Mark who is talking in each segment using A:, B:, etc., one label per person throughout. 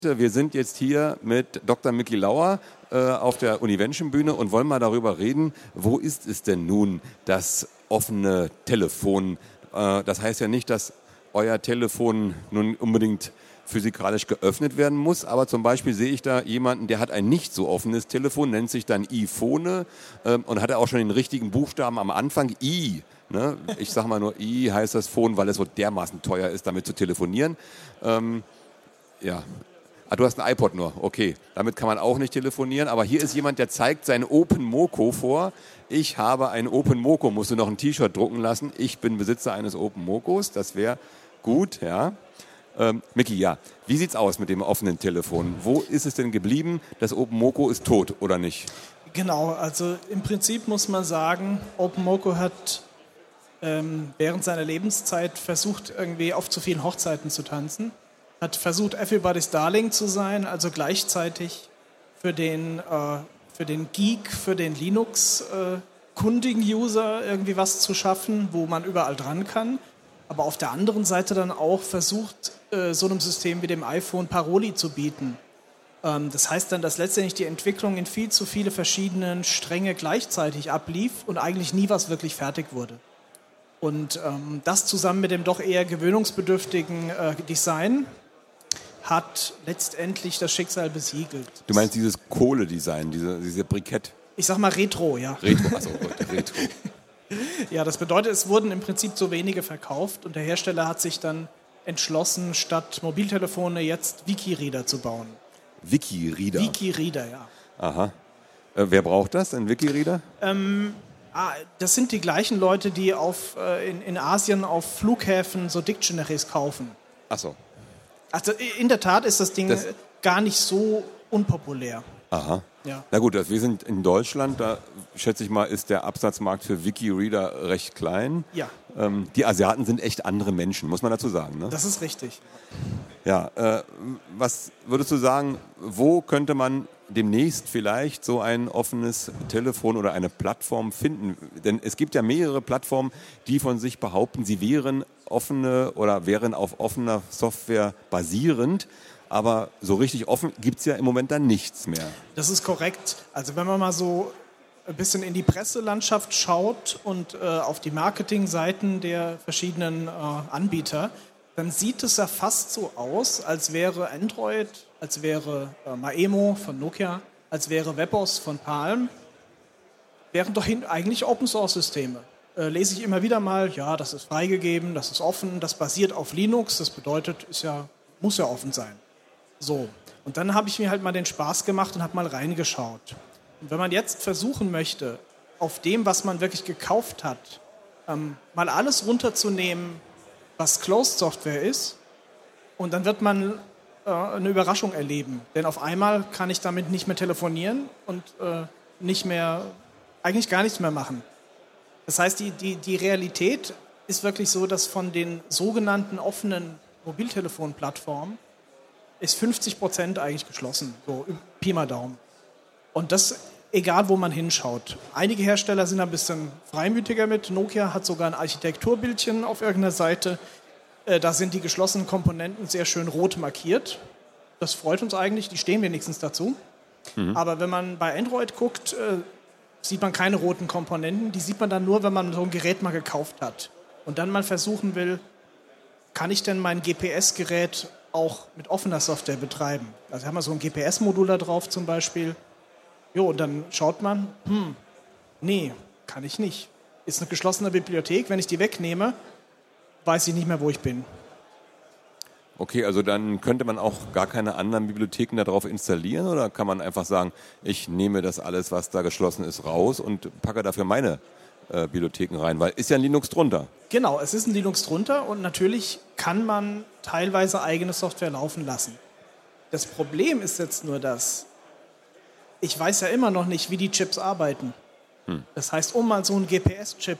A: Wir sind jetzt hier mit Dr. Micky Lauer auf der Univention-Bühne und wollen mal darüber reden, wo ist es denn nun, das offene Telefon? Das heißt ja nicht, dass euer Telefon nun unbedingt physikalisch geöffnet werden muss, aber zum Beispiel sehe ich da jemanden, der hat ein nicht so offenes Telefon, nennt sich dann iPhone und hat auch schon den richtigen Buchstaben am Anfang, I. Ne? Ich sage mal nur I heißt das Phone, weil es so dermaßen teuer ist, damit zu telefonieren. Ja. Ah, du hast ein iPod nur, okay. Damit kann man auch nicht telefonieren, aber hier ist jemand, der zeigt sein Open Moco vor. Ich habe ein Open Moco, musst du noch ein T-Shirt drucken lassen. Ich bin Besitzer eines Open Mocos, das wäre gut, ja. Micky, ja, wie sieht's aus mit dem offenen Telefon? Wo ist es denn geblieben? Das Open Moco ist tot, oder nicht?
B: Genau, also im Prinzip muss man sagen, Open Moco hat während seiner Lebenszeit versucht, irgendwie auf zu vielen Hochzeiten zu tanzen. Hat versucht, Everybody's Darling zu sein, also gleichzeitig für den Geek, für den Linux-kundigen User irgendwie was zu schaffen, wo man überall dran kann. Aber auf der anderen Seite dann auch versucht, so einem System wie dem iPhone Paroli zu bieten. Das heißt dann, dass letztendlich die Entwicklung in viel zu viele verschiedene Stränge gleichzeitig ablief und eigentlich nie was wirklich fertig wurde. Und das zusammen mit dem doch eher gewöhnungsbedürftigen Design hat letztendlich das Schicksal besiegelt.
A: Du meinst dieses Kohledesign, diese Brikett?
B: Ich sag mal Retro, ja.
A: Retro, achso, Retro.
B: Ja, das bedeutet, es wurden im Prinzip zu wenige verkauft und der Hersteller hat sich dann entschlossen, statt Mobiltelefone jetzt Wikireader zu bauen.
A: Wikireader?
B: Wikireader, ja.
A: Aha. Wer braucht das, ein Wikireader?
B: Das sind die gleichen Leute, die in Asien auf Flughäfen so Dictionaries kaufen.
A: Ach so.
B: Also in der Tat ist das Ding gar nicht so unpopulär.
A: Aha.
B: Ja.
A: Na gut, wir sind in Deutschland, da schätze ich mal, ist der Absatzmarkt für Wikireader recht klein.
B: Ja.
A: Die Asiaten sind echt andere Menschen, muss man dazu sagen. Ne?
B: Das ist richtig.
A: Ja, was würdest du sagen, wo könnte man demnächst vielleicht so ein offenes Telefon oder eine Plattform finden? Denn es gibt ja mehrere Plattformen, die von sich behaupten, sie wären offene oder wären auf offener Software basierend. Aber so richtig offen gibt es ja im Moment dann nichts mehr.
B: Das ist korrekt. Also wenn man mal so ein bisschen in die Presselandschaft schaut und auf die Marketingseiten der verschiedenen Anbieter, dann sieht es ja fast so aus, als wäre Android, als wäre Maemo von Nokia, als wäre WebOS von Palm, wären doch eigentlich Open-Source-Systeme. Lese ich immer wieder mal, ja, das ist freigegeben, das ist offen, das basiert auf Linux, das bedeutet, muss ja offen sein. So, und dann habe ich mir halt mal den Spaß gemacht und habe mal reingeschaut. Und wenn man jetzt versuchen möchte, auf dem, was man wirklich gekauft hat, mal alles runterzunehmen, was Closed Software ist, und dann wird man eine Überraschung erleben. Denn auf einmal kann ich damit nicht mehr telefonieren und eigentlich gar nichts mehr machen. Das heißt, die Realität ist wirklich so, dass von den sogenannten offenen Mobiltelefonplattformen ist 50% eigentlich geschlossen, so Pi mal Daumen. Und das egal, wo man hinschaut. Einige Hersteller sind ein bisschen freimütiger mit. Nokia hat sogar ein Architekturbildchen auf irgendeiner Seite. Da sind die geschlossenen Komponenten sehr schön rot markiert. Das freut uns eigentlich, die stehen wenigstens dazu. Mhm. Aber wenn man bei Android guckt, sieht man keine roten Komponenten. Die sieht man dann nur, wenn man so ein Gerät mal gekauft hat. Und dann mal versuchen will, kann ich denn mein GPS-Gerät auch mit offener Software betreiben? Also haben wir so ein GPS-Modul da drauf zum Beispiel. Jo, und dann schaut man, nee, kann ich nicht. Ist eine geschlossene Bibliothek, wenn ich die wegnehme, weiß ich nicht mehr, wo ich bin.
A: Okay, also dann könnte man auch gar keine anderen Bibliotheken darauf installieren oder kann man einfach sagen, ich nehme das alles, was da geschlossen ist, raus und packe dafür meine Bibliotheken rein, weil ist ja ein Linux drunter.
B: Genau, es ist ein Linux drunter und natürlich kann man teilweise eigene Software laufen lassen. Das Problem ist jetzt nur das, ich weiß ja immer noch nicht, wie die Chips arbeiten. Das heißt, um mal so einen GPS-Chip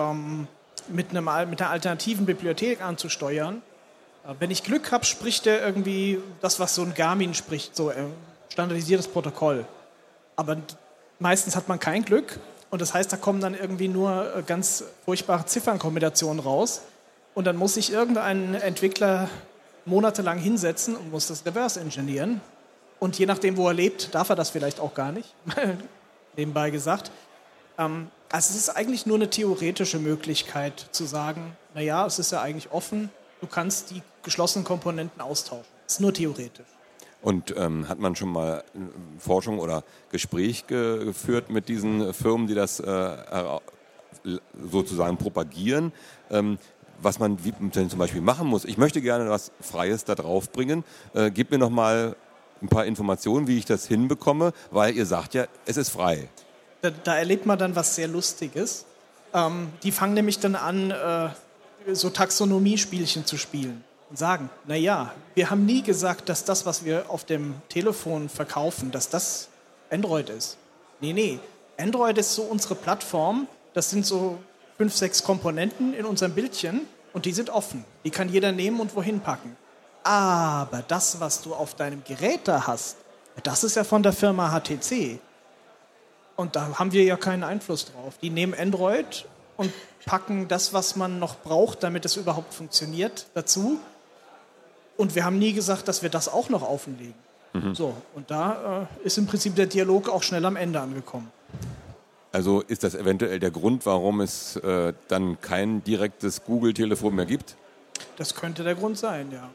B: mit einer alternativen Bibliothek anzusteuern, wenn ich Glück habe, spricht der irgendwie das, was so ein Garmin spricht, so standardisiertes Protokoll. Aber meistens hat man kein Glück und das heißt, da kommen dann irgendwie nur ganz furchtbare Ziffernkombinationen raus und dann muss sich irgendein Entwickler monatelang hinsetzen und muss das reverse engineeren. Und je nachdem, wo er lebt, darf er das vielleicht auch gar nicht, nebenbei gesagt. Also es ist eigentlich nur eine theoretische Möglichkeit zu sagen, naja, es ist ja eigentlich offen, du kannst die geschlossenen Komponenten austauschen. Es ist nur theoretisch.
A: Und hat man schon mal Forschung oder Gespräch geführt mit diesen Firmen, die das sozusagen propagieren, was man zum Beispiel machen muss? Ich möchte gerne was Freies da drauf bringen. Gib mir noch mal ein paar Informationen, wie ich das hinbekomme, weil ihr sagt ja, es ist frei.
B: Da erlebt man dann was sehr Lustiges. Die fangen nämlich dann an, so Taxonomiespielchen zu spielen und sagen, naja, wir haben nie gesagt, dass das, was wir auf dem Telefon verkaufen, dass das Android ist. Nee, Android ist so unsere Plattform, das sind so 5, 6 Komponenten in unserem Bildchen und die sind offen. Die kann jeder nehmen und wohin packen. Aber das, was du auf deinem Gerät da hast, das ist ja von der Firma HTC. Und da haben wir ja keinen Einfluss drauf. Die nehmen Android und packen das, was man noch braucht, damit es überhaupt funktioniert, dazu. Und wir haben nie gesagt, dass wir das auch noch offenlegen. So, und da ist im Prinzip der Dialog auch schnell am Ende angekommen.
A: Also ist das eventuell der Grund, warum es dann kein direktes Google-Telefon mehr gibt?
B: Das könnte der Grund sein, ja.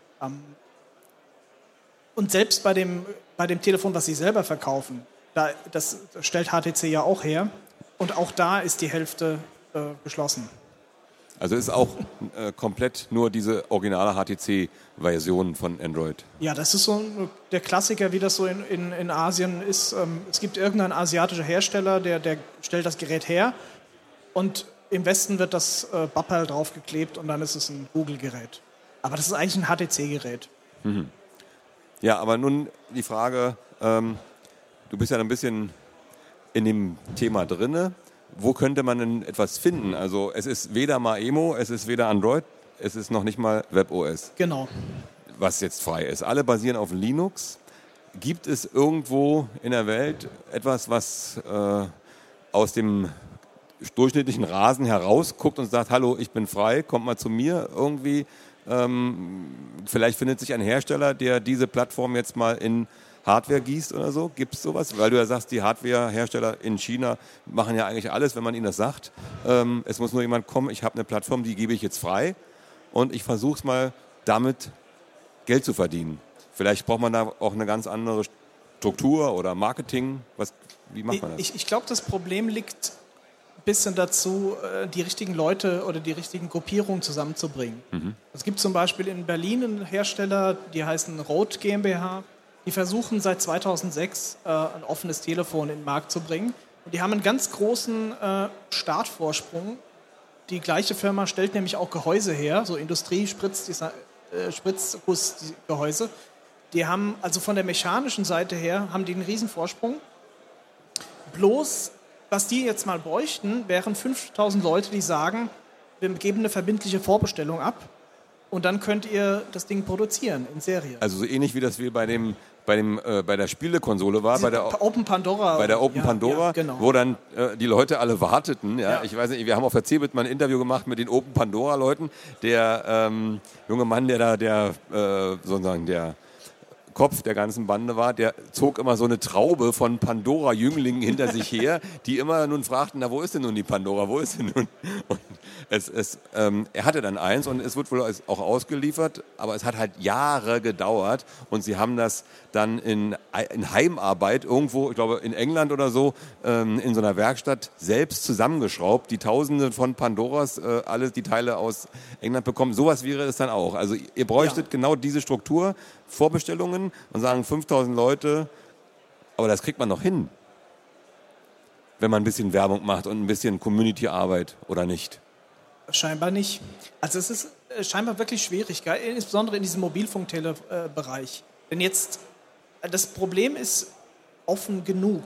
B: Und selbst bei dem Telefon, was sie selber verkaufen, das stellt HTC ja auch her. Und auch da ist die Hälfte geschlossen.
A: Also ist auch komplett nur diese originale HTC-Version von Android?
B: Ja, das ist so der Klassiker, wie das so in Asien ist. Es gibt irgendeinen asiatischen Hersteller, der stellt das Gerät her. Und im Westen wird das Bapperl draufgeklebt und dann ist es ein Google-Gerät. Aber das ist eigentlich ein HTC-Gerät.
A: Mhm. Ja, aber nun die Frage, du bist ja ein bisschen in dem Thema drinne. Wo könnte man denn etwas finden? Also es ist weder Maemo, es ist weder Android, es ist noch nicht mal WebOS.
B: Genau.
A: Was jetzt frei ist. Alle basieren auf Linux. Gibt es irgendwo in der Welt etwas, was aus dem durchschnittlichen Rasen herausguckt und sagt, hallo, ich bin frei, kommt mal zu mir irgendwie? Vielleicht findet sich ein Hersteller, der diese Plattform jetzt mal in Hardware gießt oder so? Gibt es sowas? Weil du ja sagst, die Hardware-Hersteller in China machen ja eigentlich alles, wenn man ihnen das sagt. Es muss nur jemand kommen, ich habe eine Plattform, die gebe ich jetzt frei und ich versuche es mal damit Geld zu verdienen. Vielleicht braucht man da auch eine ganz andere Struktur oder Marketing. Wie macht man das?
B: Ich glaube, das Problem liegt ein bisschen dazu, die richtigen Leute oder die richtigen Gruppierungen zusammenzubringen. Es gibt zum Beispiel in Berlin einen Hersteller, die heißen Rode GmbH. Die versuchen seit 2006 ein offenes Telefon in den Markt zu bringen. Und die haben einen ganz großen Startvorsprung. Die gleiche Firma stellt nämlich auch Gehäuse her, so Spritzgussgehäuse. Die haben also von der mechanischen Seite her haben die einen riesen Vorsprung. Bloß, was die jetzt mal bräuchten, wären 5.000 Leute, die sagen, wir geben eine verbindliche Vorbestellung ab und dann könnt ihr das Ding produzieren in Serie.
A: Also so ähnlich wie das wir bei der Spielekonsole war, bei der
B: Open Pandora.
A: Bei der Open Pandora,
B: genau.
A: Wo dann die Leute alle warteten. Ja? Ich weiß nicht, wir haben auf der CeBIT mal ein Interview gemacht mit den Open Pandora-Leuten. Der junge Mann, der sozusagen der Kopf der ganzen Bande war, der zog immer so eine Traube von Pandora-Jünglingen hinter sich her, die immer nun fragten, na, wo ist denn nun die Pandora, wo ist denn nun? Und er hatte dann eins und es wird wohl auch ausgeliefert, aber es hat halt Jahre gedauert und sie haben das dann in Heimarbeit irgendwo, ich glaube in England oder so, in so einer Werkstatt selbst zusammengeschraubt, die Tausende von Pandoras, alle die Teile aus England bekommen. Sowas wäre es dann auch. Also ihr bräuchtet genau diese Struktur, Vorbestellungen und sagen 5.000 Leute, aber das kriegt man noch hin, wenn man ein bisschen Werbung macht und ein bisschen Community-Arbeit oder nicht.
B: Scheinbar nicht. Also es ist scheinbar wirklich schwierig, insbesondere in diesem Mobilfunkbereich. Denn jetzt, das Problem ist offen genug.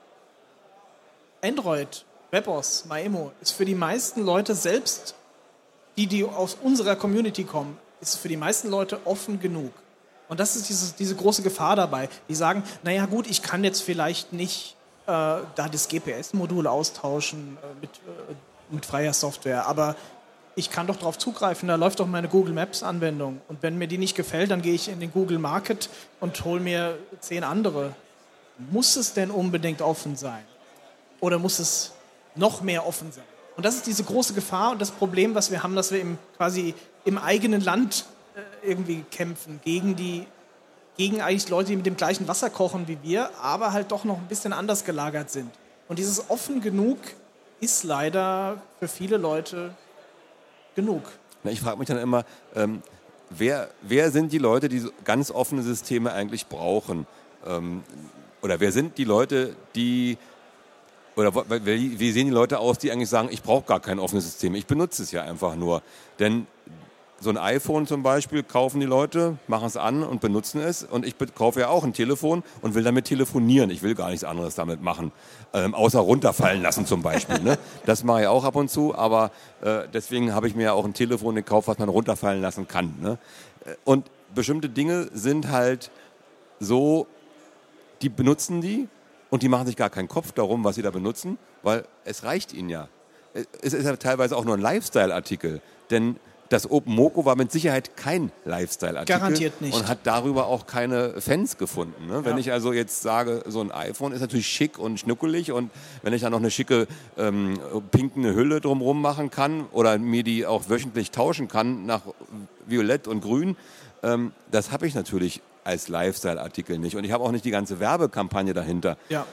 B: Android, WebOS, Maemo ist für die meisten Leute selbst, die aus unserer Community kommen, ist für die meisten Leute offen genug. Und das ist diese große Gefahr dabei. Die sagen, naja gut, ich kann jetzt vielleicht nicht da das GPS-Modul austauschen mit freier Software, aber ich kann doch darauf zugreifen, da läuft doch meine Google Maps Anwendung. Und wenn mir die nicht gefällt, dann gehe ich in den Google Market und hole mir 10 andere. Muss es denn unbedingt offen sein? Oder muss es noch mehr offen sein? Und das ist diese große Gefahr und das Problem, was wir haben, dass wir quasi im eigenen Land irgendwie kämpfen, gegen eigentlich Leute, die mit dem gleichen Wasser kochen wie wir, aber halt doch noch ein bisschen anders gelagert sind. Und dieses offen genug ist leider für viele Leute genug.
A: Na, ich frage mich dann immer, wer sind die Leute, die so ganz offene Systeme eigentlich brauchen? Oder wer sind die Leute, wie sehen die Leute aus, die eigentlich sagen, ich brauche gar kein offenes System, ich benutze es ja einfach nur. Denn so ein iPhone zum Beispiel kaufen die Leute, machen es an und benutzen es. Und ich kaufe ja auch ein Telefon und will damit telefonieren. Ich will gar nichts anderes damit machen, außer runterfallen lassen zum Beispiel. Ne? Das mache ich auch ab und zu, aber deswegen habe ich mir ja auch ein Telefon gekauft, was man runterfallen lassen kann. Ne? Und bestimmte Dinge sind halt so, die benutzen die und die machen sich gar keinen Kopf darum, was sie da benutzen, weil es reicht ihnen ja. Es ist ja teilweise auch nur ein Lifestyle-Artikel, denn das OpenMoko war mit Sicherheit kein Lifestyle-Artikel.
B: Garantiert nicht.
A: Und hat darüber auch keine Fans gefunden. Ne? Wenn ich also jetzt sage, so ein iPhone ist natürlich schick und schnuckelig und wenn ich da noch eine schicke pinkene Hülle drumherum machen kann oder mir die auch wöchentlich tauschen kann nach Violett und Grün, das habe ich natürlich als Lifestyle-Artikel nicht. Und ich habe auch nicht die ganze Werbekampagne dahinter.
B: Ja.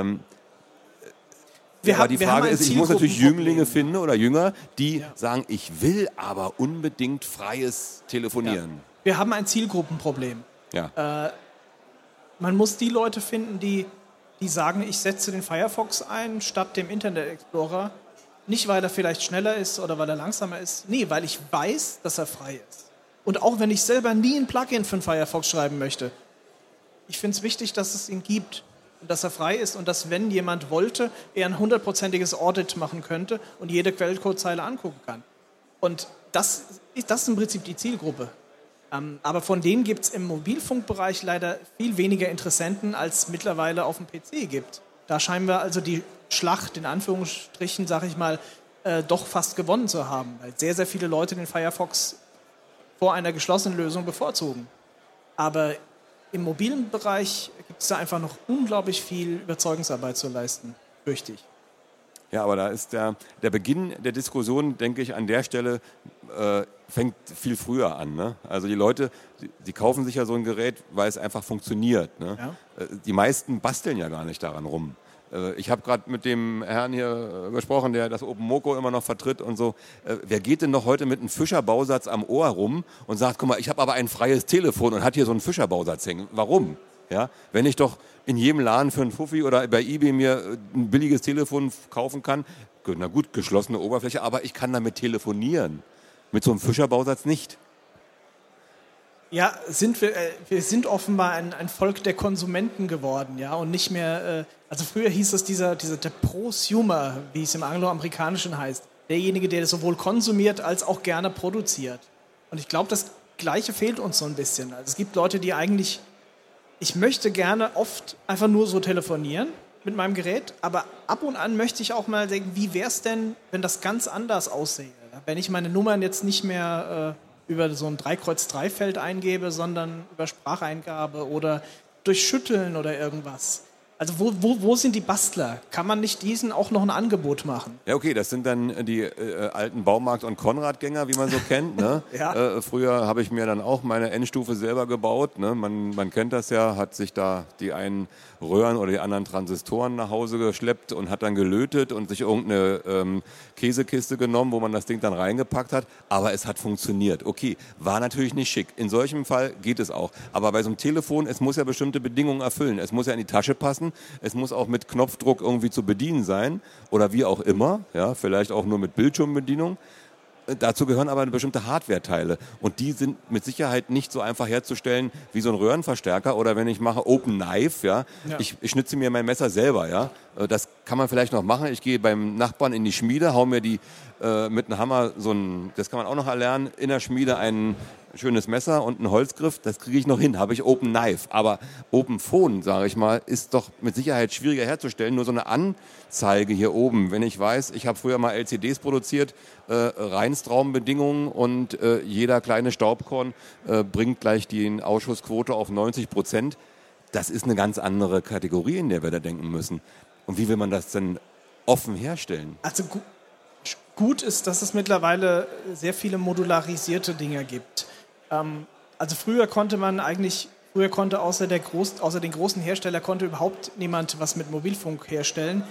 A: Aber die Frage ist, ich muss natürlich Jünglinge finden oder Jünger, die sagen, ich will aber unbedingt freies Telefonieren.
B: Ja. Wir haben ein Zielgruppenproblem.
A: Ja.
B: Man muss die Leute finden, die sagen, ich setze den Firefox ein statt dem Internet Explorer. Nicht, weil er vielleicht schneller ist oder weil er langsamer ist. Nee, weil ich weiß, dass er frei ist. Und auch wenn ich selber nie ein Plugin für den Firefox schreiben möchte. Ich finde es wichtig, dass es ihn gibt. Und dass er frei ist und dass, wenn jemand wollte, er ein 100%iges Audit machen könnte und jede Quellcodezeile angucken kann. Und das ist im Prinzip die Zielgruppe. Aber von denen gibt es im Mobilfunkbereich leider viel weniger Interessenten, als mittlerweile auf dem PC gibt. Da scheinen wir also die Schlacht, in Anführungsstrichen, sage ich mal, doch fast gewonnen zu haben, weil sehr, sehr viele Leute den Firefox vor einer geschlossenen Lösung bevorzugen. Aber im mobilen Bereich gibt es da einfach noch unglaublich viel Überzeugungsarbeit zu leisten, fürchte ich.
A: Ja, aber da ist der Beginn der Diskussion, denke ich, an der Stelle fängt viel früher an. Ne? Also die Leute, die kaufen sich ja so ein Gerät, weil es einfach funktioniert. Ne? Ja. Die meisten basteln ja gar nicht daran rum. Ich habe gerade mit dem Herrn hier gesprochen, der das OpenMoko immer noch vertritt und so. Wer geht denn noch heute mit einem Fischerbausatz am Ohr rum und sagt, guck mal, ich habe aber ein freies Telefon und hat hier so einen Fischerbausatz hängen. Warum? Ja? Wenn ich doch in jedem Laden für einen Fuffi oder bei eBay mir ein billiges Telefon kaufen kann, na gut, geschlossene Oberfläche, aber ich kann damit telefonieren. Mit so einem Fischerbausatz nicht.
B: Ja, wir sind offenbar ein Volk der Konsumenten geworden, ja, und nicht mehr, also früher hieß es der Prosumer, wie es im Angloamerikanischen heißt, derjenige, der sowohl konsumiert als auch gerne produziert. Und ich glaube, das Gleiche fehlt uns so ein bisschen. Also es gibt Leute, die eigentlich, ich möchte gerne oft einfach nur so telefonieren mit meinem Gerät, aber ab und an möchte ich auch mal denken, wie wäre es denn, wenn das ganz anders aussähe? Wenn ich meine Nummern jetzt nicht mehr über so ein 3x3-Feld eingebe, sondern über Spracheingabe oder durch Schütteln oder irgendwas. Also wo sind die Bastler? Kann man nicht diesen auch noch ein Angebot machen?
A: Ja, okay, das sind dann die alten Baumarkt- und Konrad-Gänger, wie man so kennt. Ne?
B: Ja.
A: Früher habe ich mir dann auch meine Endstufe selber gebaut. Ne? Man kennt das ja, hat sich da die einen Röhren oder die anderen Transistoren nach Hause geschleppt und hat dann gelötet und sich irgendeine Käsekiste genommen, wo man das Ding dann reingepackt hat. Aber es hat funktioniert. Okay, war natürlich nicht schick. In solchem Fall geht es auch. Aber bei so einem Telefon, es muss ja bestimmte Bedingungen erfüllen. Es muss ja in die Tasche passen. Es muss auch mit Knopfdruck irgendwie zu bedienen sein oder wie auch immer, ja, vielleicht auch nur mit Bildschirmbedienung. Dazu gehören aber bestimmte Hardware-Teile und die sind mit Sicherheit nicht so einfach herzustellen wie so ein Röhrenverstärker oder wenn ich mache Open Knife, ja. Ich schnitze mir mein Messer selber, ja. Das kann man vielleicht noch machen. Ich gehe beim Nachbarn in die Schmiede, hau mir die mit einem Hammer das kann man auch noch erlernen, in der Schmiede einen schönes Messer und einen Holzgriff, das kriege ich noch hin, habe ich Open Knife. Aber Open Phone, sage ich mal, ist doch mit Sicherheit schwieriger herzustellen. Nur so eine Anzeige hier oben, wenn ich weiß, ich habe früher mal LCDs produziert, Reinstraumbedingungen und jeder kleine Staubkorn bringt gleich die Ausschussquote auf 90%. Das ist eine ganz andere Kategorie, in der wir da denken müssen. Und wie will man das denn offen herstellen?
B: Also gut ist, dass es mittlerweile sehr viele modularisierte Dinge gibt. Also früher konnte außer den großen Herstellern konnte überhaupt niemand was mit Mobilfunk herstellen,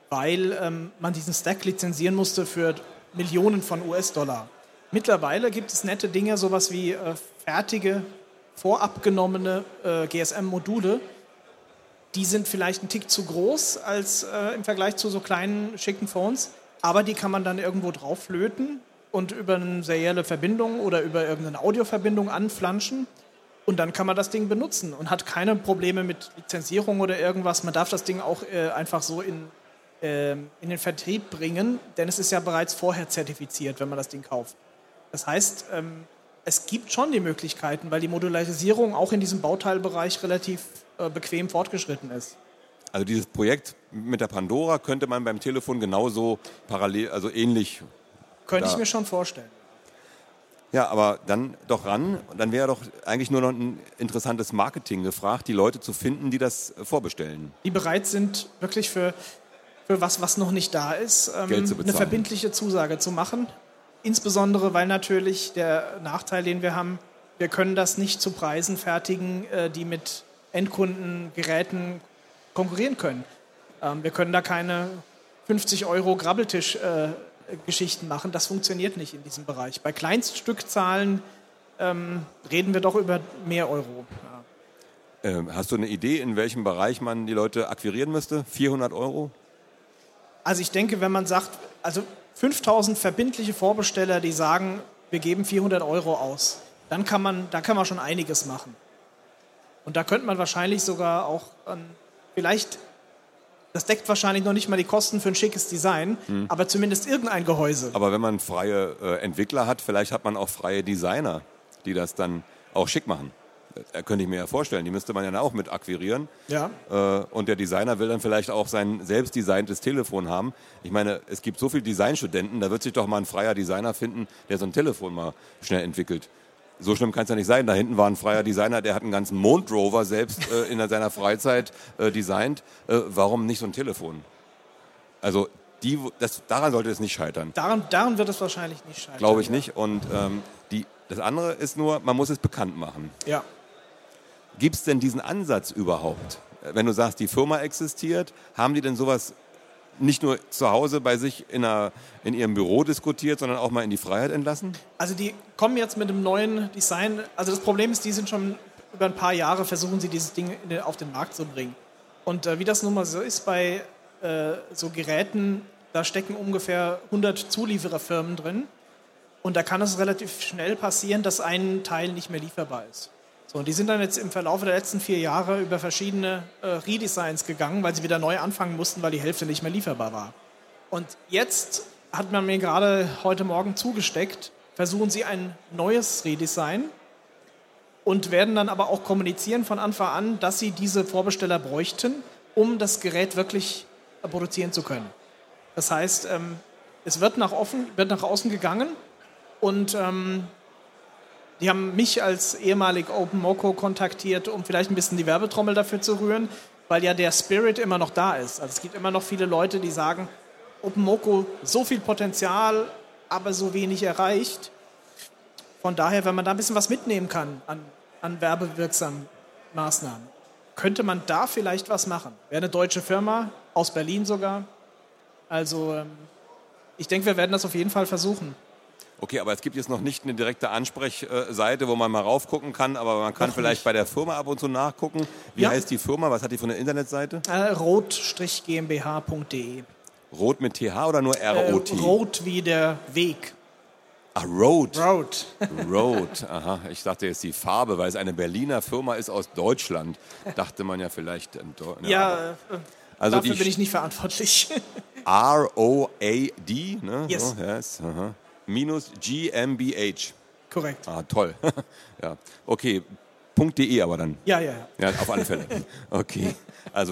B: weil man diesen Stack lizenzieren musste für Millionen von US-Dollar. Mittlerweile gibt es nette Dinge, sowas wie fertige, vorab genommene GSM-Module. Die sind vielleicht ein Tick zu groß als im Vergleich zu so kleinen, schicken Phones, aber die kann man dann irgendwo drauflöten und über eine serielle Verbindung oder über irgendeine Audioverbindung anflanschen und dann kann man das Ding benutzen und hat keine Probleme mit Lizenzierung oder irgendwas. Man darf das Ding auch einfach so in den Vertrieb bringen, denn es ist ja bereits vorher zertifiziert, wenn man das Ding kauft. Das heißt, es gibt schon die Möglichkeiten, weil die Modularisierung auch in diesem Bauteilbereich relativ bequem fortgeschritten ist.
A: Also dieses Projekt mit der Pandora könnte man beim Telefon genauso parallel, also ähnlich.
B: Könnte ich mir schon vorstellen.
A: Ja, aber dann doch ran. Dann wäre doch eigentlich nur noch ein interessantes Marketing gefragt, die Leute zu finden, die das vorbestellen.
B: Die bereit sind, wirklich für was noch nicht da ist,
A: Geld zu
B: eine
A: bezahlen.
B: Verbindliche Zusage zu machen. Insbesondere, weil natürlich der Nachteil, den wir haben, wir können das nicht zu Preisen fertigen, die mit Endkundengeräten konkurrieren können. Wir können da keine 50 € Grabbeltisch-Geschichten machen. Das funktioniert nicht in diesem Bereich. Bei Kleinststückzahlen reden wir doch über mehr Euro. Ja.
A: Hast du eine Idee, in welchem Bereich man die Leute akquirieren müsste? 400 €?
B: Also ich denke, wenn man sagt, also 5000 verbindliche Vorbesteller, die sagen, wir geben 400 € aus, da kann man schon einiges machen. Und da könnte man wahrscheinlich sogar auch vielleicht, das deckt wahrscheinlich noch nicht mal die Kosten für ein schickes Design, aber zumindest irgendein Gehäuse.
A: Aber wenn man freie Entwickler hat, vielleicht hat man auch freie Designer, die das dann auch schick machen. Könnte ich mir ja vorstellen, die müsste man ja auch mit akquirieren.
B: Ja.
A: Und der Designer will dann vielleicht auch sein selbst designtes Telefon haben. Ich meine, es gibt so viele Designstudenten, da wird sich doch mal ein freier Designer finden, der so ein Telefon mal schnell entwickelt. So schlimm kann es ja nicht sein. Da hinten war ein freier Designer, der hat einen ganzen Mondrover selbst in seiner Freizeit designt. Warum nicht so ein Telefon? Also daran sollte es nicht scheitern.
B: Daran wird es wahrscheinlich nicht scheitern.
A: Glaube ich nicht. Und das andere ist nur, man muss es bekannt machen.
B: Ja.
A: Gibt es denn diesen Ansatz überhaupt? Wenn du sagst, die Firma existiert, haben die denn sowas nicht nur zu Hause bei sich in ihrem Büro diskutiert, sondern auch mal in die Freiheit entlassen?
B: Also die kommen jetzt mit einem neuen Design. Also das Problem ist, die sind schon über ein paar Jahre, versuchen sie dieses Ding auf den Markt zu bringen. Und wie das nun mal so ist bei so Geräten, da stecken ungefähr 100 Zuliefererfirmen drin. Und da kann es relativ schnell passieren, dass ein Teil nicht mehr lieferbar ist. So, und die sind dann jetzt im Verlauf der letzten 4 Jahre über verschiedene Redesigns gegangen, weil sie wieder neu anfangen mussten, weil die Hälfte nicht mehr lieferbar war. Und jetzt hat man mir gerade heute Morgen zugesteckt, versuchen sie ein neues Redesign und werden dann aber auch kommunizieren von Anfang an, dass sie diese Vorbesteller bräuchten, um das Gerät wirklich produzieren zu können. Das heißt, es wird nach außen gegangen und die haben mich als ehemalig OpenMoko kontaktiert, um vielleicht ein bisschen die Werbetrommel dafür zu rühren, weil ja der Spirit immer noch da ist. Also es gibt immer noch viele Leute, die sagen, OpenMoko, so viel Potenzial, aber so wenig erreicht. Von daher, wenn man da ein bisschen was mitnehmen kann an werbewirksamen Maßnahmen, könnte man da vielleicht was machen. Wäre eine deutsche Firma, aus Berlin sogar. Also ich denke, wir werden das auf jeden Fall versuchen.
A: Okay, aber es gibt jetzt noch nicht eine direkte Ansprechseite, wo man mal raufgucken kann, aber man kann vielleicht bei der Firma ab und zu nachgucken. Wie heißt die Firma? Was hat die für eine Internetseite?
B: Roth-gmbh.de.
A: Roth mit TH oder nur ROT?
B: Roth wie der Weg.
A: Ach, Roth.
B: Roth.
A: Roth, aha. Ich dachte jetzt die Farbe, weil es eine Berliner Firma ist aus Deutschland. Dachte man ja vielleicht. Also
B: dafür bin ich nicht verantwortlich.
A: ROAD, ne?
B: Yes.
A: So, yes. Aha. Minus GmbH.
B: Korrekt.
A: Ah, toll. Ja, okay. .de aber dann.
B: Ja.
A: Ja, auf alle Fälle. Okay. Also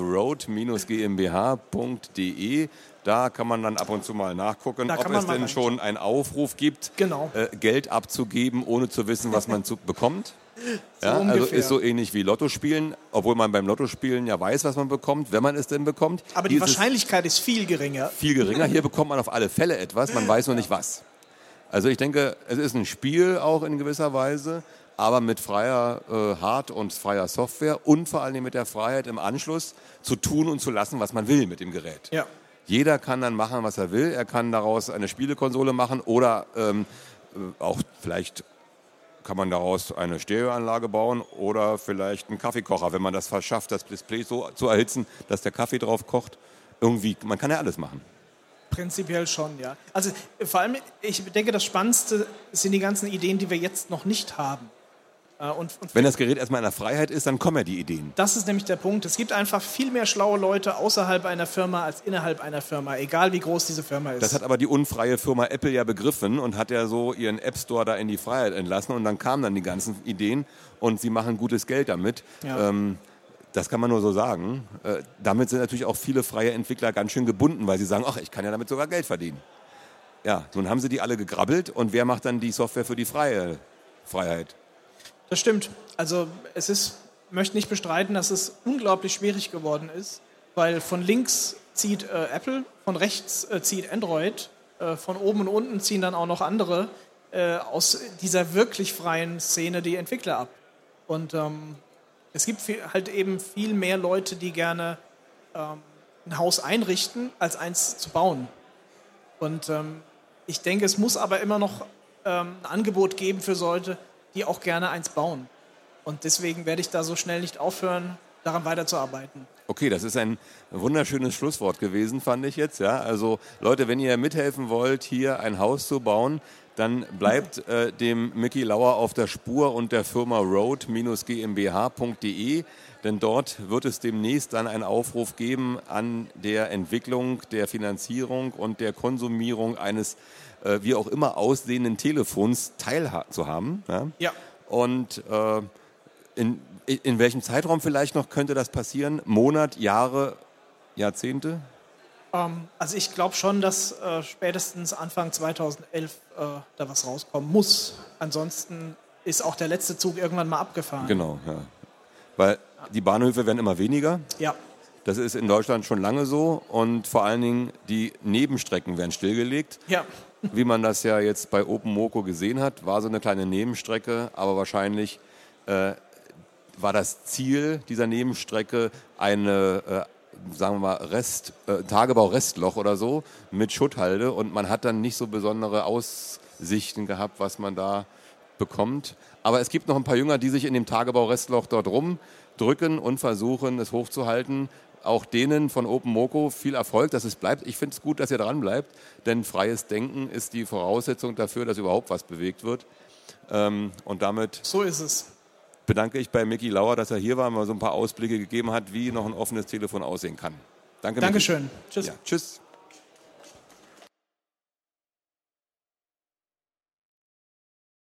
A: road-gmbh.de. Da kann man dann ab und zu mal nachgucken, ob es denn schon einen Aufruf gibt,
B: genau.
A: Geld abzugeben, ohne zu wissen, was man bekommt.
B: So
A: ja,
B: ungefähr.
A: Also ist so ähnlich wie Lottospielen, obwohl man beim Lottospielen ja weiß, was man bekommt, wenn man es denn bekommt.
B: Aber die Wahrscheinlichkeit ist viel geringer.
A: Viel geringer. Hier bekommt man auf alle Fälle etwas, man weiß nur nicht was. Also ich denke, es ist ein Spiel auch in gewisser Weise, aber mit freier Hard- und freier Software und vor allem mit der Freiheit im Anschluss zu tun und zu lassen, was man will mit dem Gerät.
B: Ja.
A: Jeder kann dann machen, was er will. Er kann daraus eine Spielekonsole machen oder auch vielleicht kann man daraus eine Stereoanlage bauen oder vielleicht einen Kaffeekocher, wenn man das verschafft, das Display so zu erhitzen, dass der Kaffee drauf kocht. Irgendwie, man kann ja alles machen.
B: Prinzipiell schon, ja. Also vor allem, ich denke, das Spannendste sind die ganzen Ideen, die wir jetzt noch nicht haben. Und
A: wenn das Gerät erstmal in der Freiheit ist, dann kommen ja die Ideen.
B: Das ist nämlich der Punkt. Es gibt einfach viel mehr schlaue Leute außerhalb einer Firma als innerhalb einer Firma, egal wie groß diese Firma ist.
A: Das hat aber die unfreie Firma Apple ja begriffen und hat ja so ihren App Store da in die Freiheit entlassen und dann kamen dann die ganzen Ideen und sie machen gutes Geld damit.
B: Ja.
A: Das kann man nur so sagen. Damit sind natürlich auch viele freie Entwickler ganz schön gebunden, weil sie sagen, ach, ich kann ja damit sogar Geld verdienen. Ja, nun haben sie die alle gegrabbelt und wer macht dann die Software für die Freiheit?
B: Das stimmt. Also möchte nicht bestreiten, dass es unglaublich schwierig geworden ist, weil von links zieht Apple, von rechts zieht Android, von oben und unten ziehen dann auch noch andere aus dieser wirklich freien Szene die Entwickler ab. Und es gibt halt eben viel mehr Leute, die gerne ein Haus einrichten, als eins zu bauen. Und ich denke, es muss aber immer noch ein Angebot geben für Leute, die auch gerne eins bauen. Und deswegen werde ich da so schnell nicht aufhören, daran weiterzuarbeiten.
A: Okay, das ist ein wunderschönes Schlusswort gewesen, fand ich jetzt. Ja? Also Leute, wenn ihr mithelfen wollt, hier ein Haus zu bauen, dann bleibt dem Micky Lauer auf der Spur und der Firma road-gmbh.de, denn dort wird es demnächst dann einen Aufruf geben an der Entwicklung, der Finanzierung und der Konsumierung eines wie auch immer aussehenden Telefons teilzuhaben. Ja?
B: Ja.
A: Und in welchem Zeitraum vielleicht noch könnte das passieren? Monat, Jahre, Jahrzehnte?
B: Also ich glaube schon, dass spätestens Anfang 2011 da was rauskommen muss. Ansonsten ist auch der letzte Zug irgendwann mal abgefahren.
A: Genau, ja. Weil die Bahnhöfe werden immer weniger.
B: Ja.
A: Das ist in Deutschland schon lange so und vor allen Dingen die Nebenstrecken werden stillgelegt.
B: Ja.
A: Wie man das ja jetzt bei OpenMoko gesehen hat, war so eine kleine Nebenstrecke, aber wahrscheinlich war das Ziel dieser Nebenstrecke eine, sagen wir mal, Tagebau-Restloch oder so mit Schutthalde und man hat dann nicht so besondere Aussichten gehabt, was man da bekommt. Aber es gibt noch ein paar Jünger, die sich in dem Tagebau-Restloch dort rumdrücken und versuchen, es hochzuhalten. Auch denen von OpenMoko viel Erfolg, dass es bleibt. Ich finde es gut, dass ihr dran bleibt, denn freies Denken ist die Voraussetzung dafür, dass überhaupt was bewegt wird. Und damit
B: so ist es.
A: Bedanke ich bei Micky Lauer, dass er hier war und mal so ein paar Ausblicke gegeben hat, wie noch ein offenes Telefon aussehen kann. Danke,
B: Dankeschön.
A: Tschüss. Ja, tschüss.